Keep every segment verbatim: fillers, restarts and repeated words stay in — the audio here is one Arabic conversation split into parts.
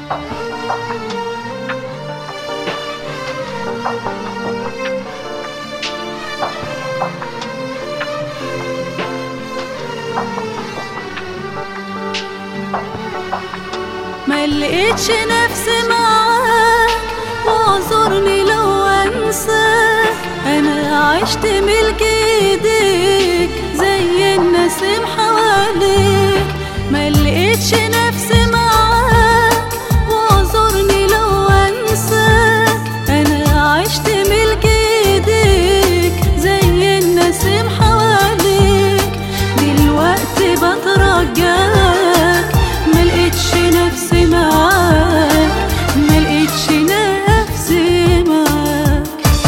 ما لقيتش نفسي معاك واعذرني لو انساك، انا عشت ملك ايديك زي النسيم حواليك. ما لقيتش نفسي معاك واعذرني لو انساك، انا عشت ملك ايديك زي النسيم حواليك. دلوقتي بترجاك ملقيتش نفسي معاك، ملقيتش نفسي معاك.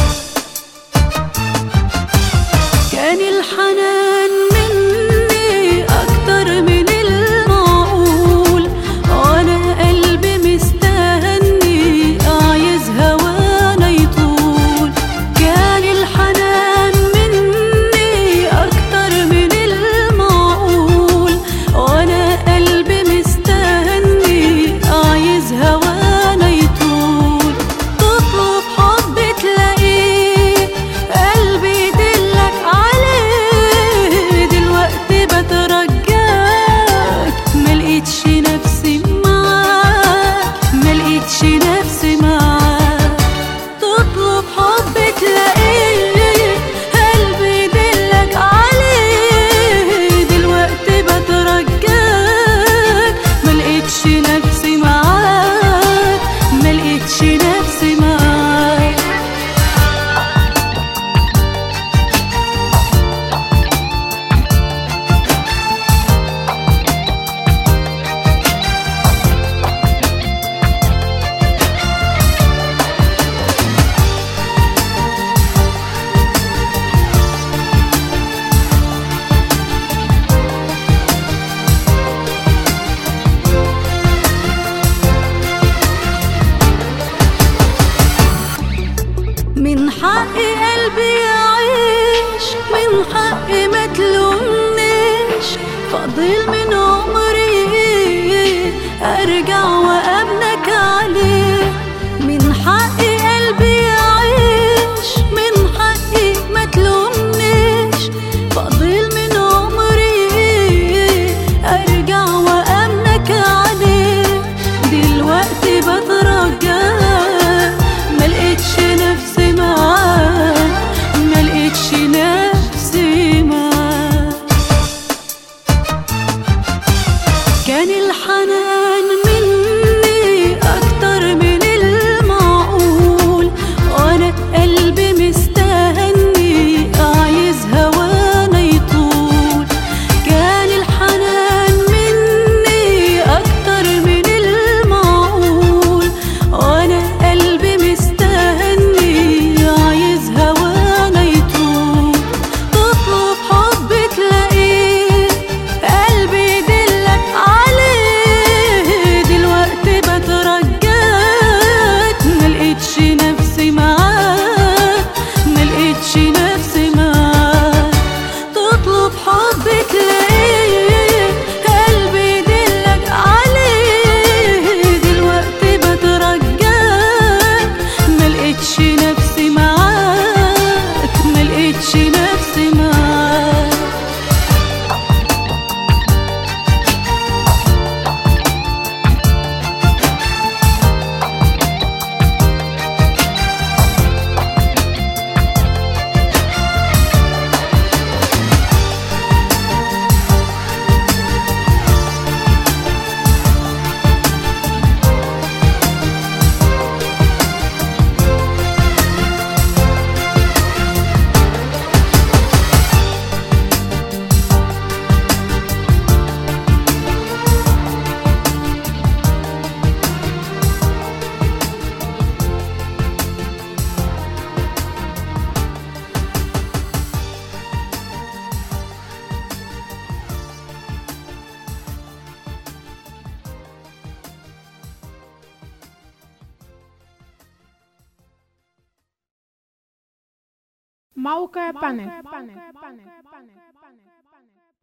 كان الحنان مني اكتر من المعقول، وانا قلبي مستهني عايز هوانا يطول. كان الحنان مني اكتر من المعقول، وانا قلبي مستهني عايز هوانا يطول. تطلب حب تلاقيه، قلبي يدلك عليه. دلوقتي بترجاك ملقيتش نفسي معاك، ملقيتش نفسي معاك. تطلب حب تلاقيه، قلبي يدلك عليه. دلوقتي بترجاك ملقيتش نفسي معاك، ملقيتش نفسي معاك. من حق قلبي يعيش، من حق ما تلومنيش. فاضل من عمري ارجع وابنك عليه. من حق قلبي يعيش، من حقي ما تلومنيش. فاضل من عمري ارجع وابنك عليه. دلوقتي بترجاك ملقيتش نفسي معاك، ملقيتش نفسي معاك. كان الحنان مني اكتر من المعقول، وانا قلبي مستهني عايز هوانا يطول. كان الحنان مني اكتر من المعقول، وانا قلبي مستهني عايز هوانا يطول. تطلب حب تلاقيه، قلبي يدلك عليه. دلوقتي بترجاك ملقيتش نفسي معاك، ملقيتش نفسي معاك. تطلب حب تلاقيه، قلبي يدلك عليه. دلوقتي بترجاك ملقيتش نفسي معاك، ملقيتش نفسي معاك. موقع بانك.